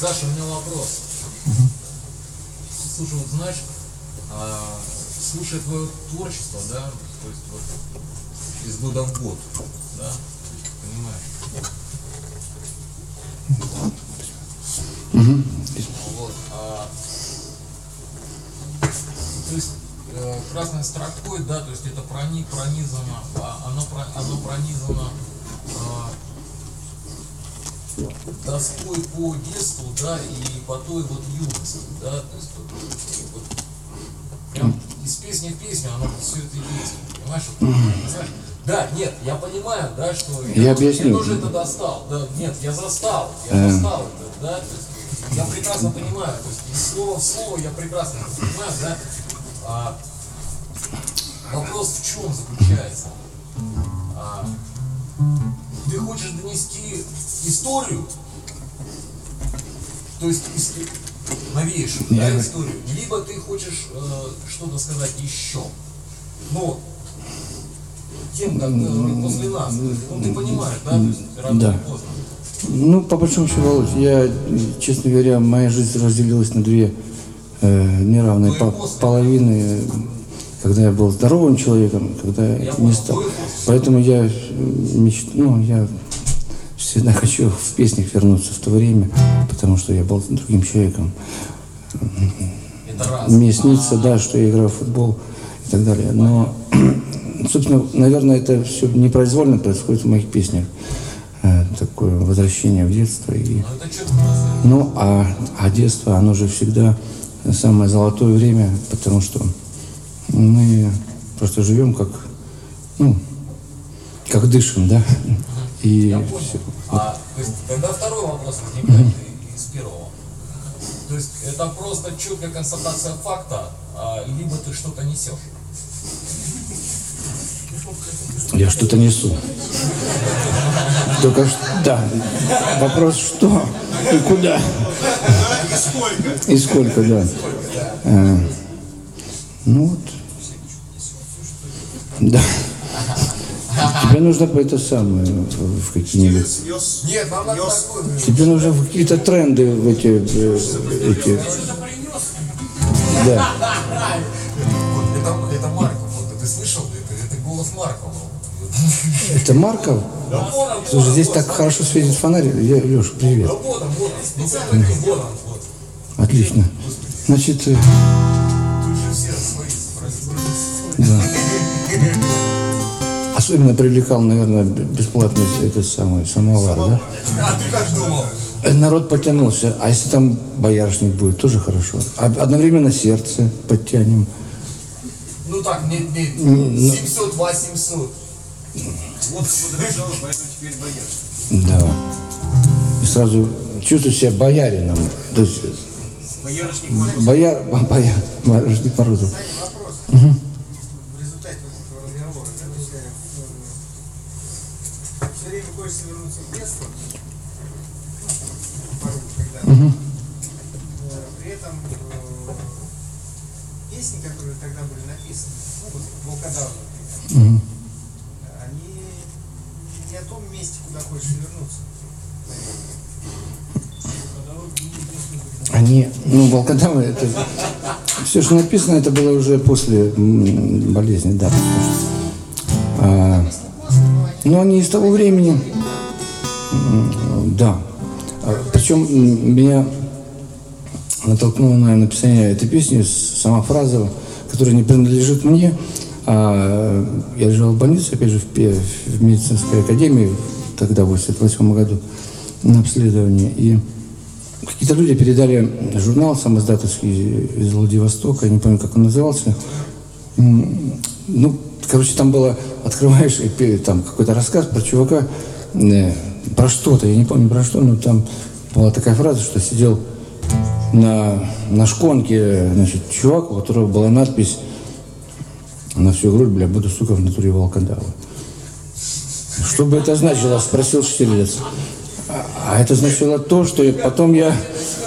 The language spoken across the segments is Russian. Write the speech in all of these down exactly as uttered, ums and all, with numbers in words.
Саша, у меня вопрос. Угу. Слушай, вот знаешь, а, слушая твое творчество, да, то есть вот из года в год, да, понимаешь? Угу. Вот, а, то есть э, красной строкой, да, то есть это прони, пронизано, а, оно, оно пронизано а, тоской по детству, да, и по той вот юности, да, то есть вот, вот, прям из песни в песню оно все это есть, понимаешь? Вот, знаешь? Да, нет, я понимаю, да, что я, я, объясню. я тоже это достал, да, нет, я застал, я застал это, да, то есть я прекрасно понимаю, то есть из слова в слово я прекрасно это понимаю, да, а, вопрос в чем заключается? А, ты хочешь донести историю, то есть новейшую, да, Я... историю, либо ты хочешь э, что-то сказать еще, но тем, как э, после нас, ну ты понимаешь, да, то есть рано да. или поздно. Ну, по большому счету, Володь, я, честно говоря, моя жизнь разделилась на две э, неравные по половины, когда я был здоровым человеком, когда я не стал. Поэтому я меч... ну, я всегда хочу в песнях вернуться в то время, потому что я был другим человеком. Мне снится, да, что я играю в футбол и так далее. Но, собственно, наверное, это все непроизвольно происходит в моих песнях. Такое возвращение в детство. И... Ну, а, а детство, оно же всегда самое золотое время, потому что мы просто живем как, ну, как дышим, да? И я понял. все. А, то есть, тогда второй вопрос возникает из первого. То есть это просто четкая констатация факта, а, либо ты что-то несешь? Я что-то несу. Только что, да. Вопрос что и куда. И сколько. И сколько, да. А, ну вот. Да. Тебе нужно по это самое в какие-нибудь. Нет, нам надо такое. Тебе нужно в какие-то тренды в эти, эти. Да. Это, это Марков, вот, ты слышал? Это, это голос Маркова. Это Марков? Да. Слушай, здесь так хорошо светит фонарь. Я, Леша, привет. Да вот он, вот он. Ну, вот он, вот. Отлично. Значит, Тут же все свои да. Особенно привлекал, наверное, бесплатный этот самый самовар, да? А ты как думал? Народ потянулся. А если там боярышник будет, тоже хорошо. Одновременно сердце подтянем. Ну так, нет, нет. семьсот, восемьсот. Вот подорожало, поэтому теперь боярышник. Да. И сразу чувствую себя боярином. То есть, Боярышник бояр, бояр, боярышник Морозов. Вопрос. Угу. В результате этого разговора, когда все время хочется вернуться в детство, ну, порой, когда Угу. при этом песни, которые тогда были написаны, ну вот волкодав, например, Угу. они не о том месте, куда хочешь вернуться. Они, ну, волкодавы, это все, что написано, это было уже после болезни, да. А, но они из того времени, да. А, причем меня натолкнуло на написание этой песни сама фраза, которая не принадлежит мне. А, я лежал в больнице, опять же, в, в медицинской академии, тогда, в восемьдесят восьмом году, на обследовании. И какие-то люди передали журнал самоиздатовский из Владивостока, я не помню, как он назывался. Ну, короче, там было, открываешь, там какой-то рассказ про чувака, э, про что-то, я не помню про что, но там была такая фраза, что сидел на, на шконке, значит, чувак, у которого была надпись на всю грудь, бля, буду, сука, в натуре волкодава. Что бы это значило, спросил Штирлиц. А это значило то, что потом я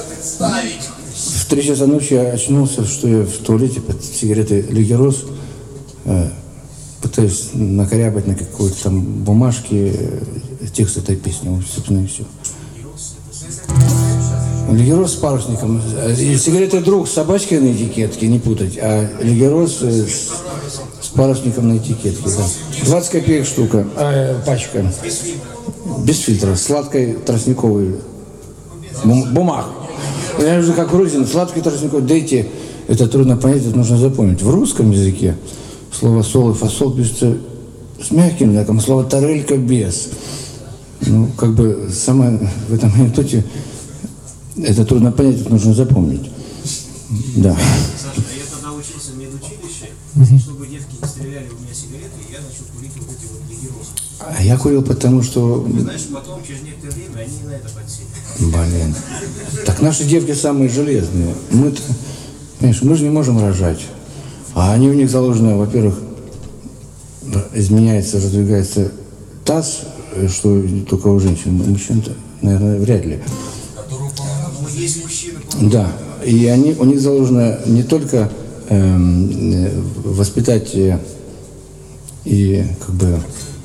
в три часа ночи очнулся, что я в туалете под сигаретой Лигерос э, пытаюсь накорябать на какой-то там бумажке текст этой песни. Вот, собственно, и все. Лигерос с парусником. И сигареты друг с собачкой на этикетке, не путать, а лигерос с, с парусником на этикетке. Да. двадцать копеек штука, а, пачка. Без фильтра, сладкой тростниковой бум, бумаг. Я уже как грузин, сладкий тростниковый, дайте, это трудно понять, это нужно запомнить. В русском языке слово сол и фасол пишется с мягким знаком, слово тарелька без. Ну, как бы сама в этом анекдоте это трудно понять, это нужно запомнить. Да. Саша, а я тогда учился в медучилище, чтобы девки не стреляли у меня сигареты, и я начал курить вот эти вот лигеросы. А я курил, потому что... Ты знаешь, потом, через некоторое время, они на это подсели. Блин. Так наши девки самые железные. Мы-то, понимаешь, мы же не можем рожать. А они у них заложены, во-первых, изменяется, раздвигается таз, что только у женщин. У мужчин-то, наверное, вряд ли. Ну, есть мужчины, Да. И они, у них заложено не только эм, воспитать э, и как бы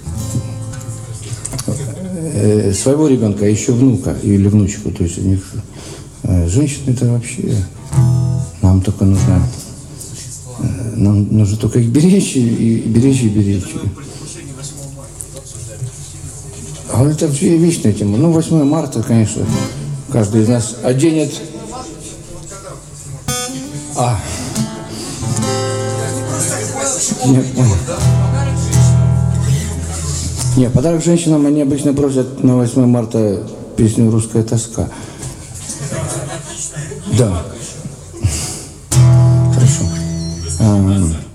э, своего ребенка, а еще внука или внучку. То есть у них э, женщины это вообще нам только нужно э, нам нужно только их беречь и, и беречь и беречь. предвкушение восьмого марта обсуждали. А это вообще вечная тема. Ну, восьмое марта, конечно, каждый из нас оденет. А. Нет, Нет, подарок женщинам они обычно просят на восьмое марта песню «Русская тоска». Да.